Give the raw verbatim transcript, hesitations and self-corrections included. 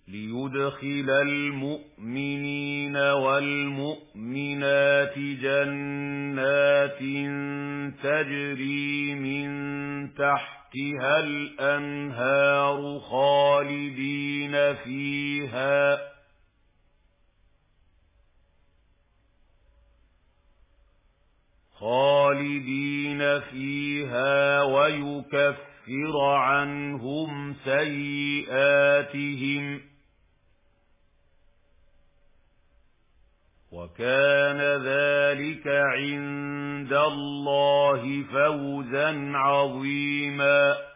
ليدخل المؤمنين والمؤمنات جنات تجري من تحتها الأنهار خالدين فيها خالدين فيها ويكفر عنهم سيئاتهم وكان ذلك عند الله فوزا عظيما.